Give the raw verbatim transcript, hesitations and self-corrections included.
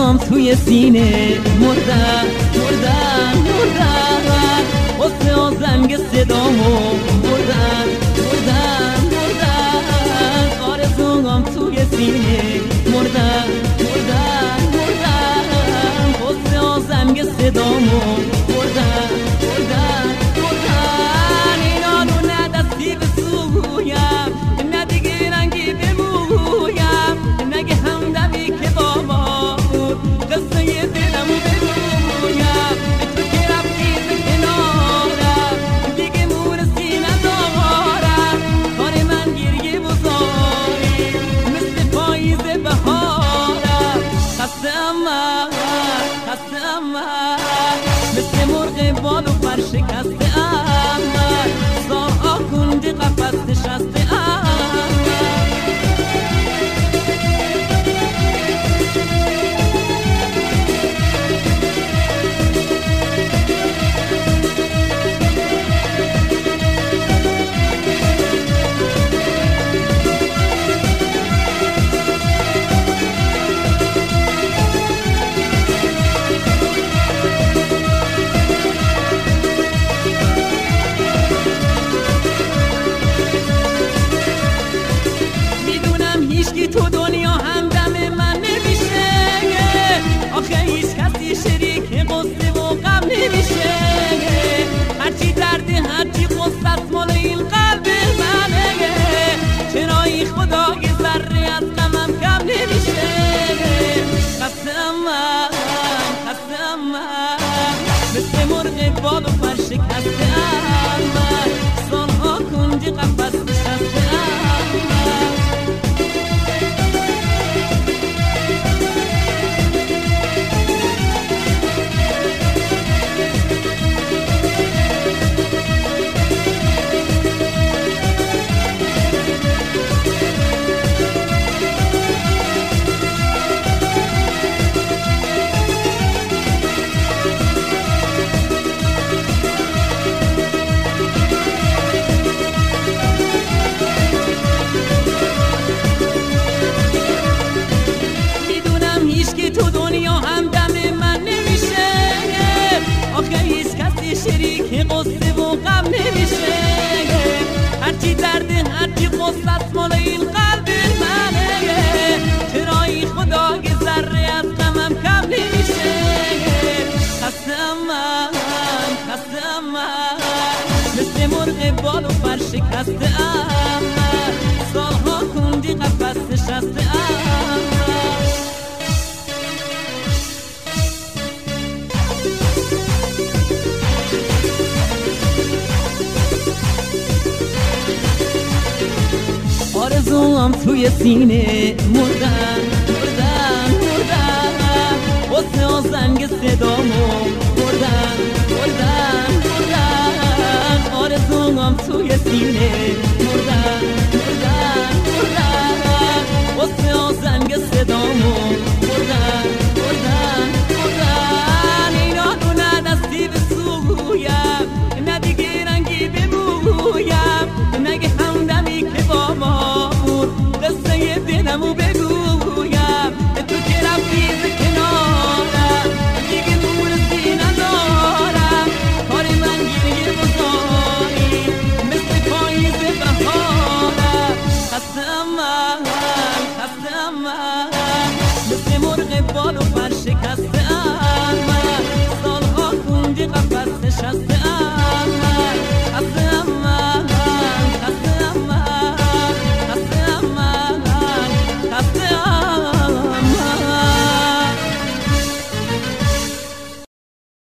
آرزوام توی سینه مردن مردن مردن حسن و زنگ صدامو مردن مردن مردن آرزوام توی سینه مردن مردن مردن حسن و زنگ صدامو مردن مردن مردن اینا رو نه دستی به سویم نه دیگه رنگی به مویم نگه همدمی که با ما بود قصه دلمو بگویم تو که رفتی به کنارم دیگه مورسی ندارم کار من گریه بزاری مثل پاییز بهارم خستم من خستم من مثل مرغ بال و پر شکسته ام من سالها کنج قفس نشسته ام تو دنیا همدم من نمیشه آخه هیچ کسی شریک قصه و غم نمیشه هرچی درد هرچی قصت مال این قلب منه چرا این خدا یه ذره از غمم کم نمیشه خستم من خستم من مثل مرغ بال و پر شکسته ام من سالها کنج قفس نشسته ام من شریک قصه و غم نمیشه هرچی درد هرچی قصت مال این قلب منه چرا این خدا یه ذره از غمم کم نمیشه خستم من خستم من مثل مرغ بال و پر شکسته ام من سالها کنج قفس نشسته ام من آرزوام توی سینه مردن مردن مردن حسن و زنگ صدامو مردن مردن مردن آرزوام توی سینه مردن مردن مردن حسن و زنگ صدامو مردن مردن مردن اینا رو نه دستی به سویم نه دیگه رنگی به مویم نگه همدمی که با ما بود قصه دلمو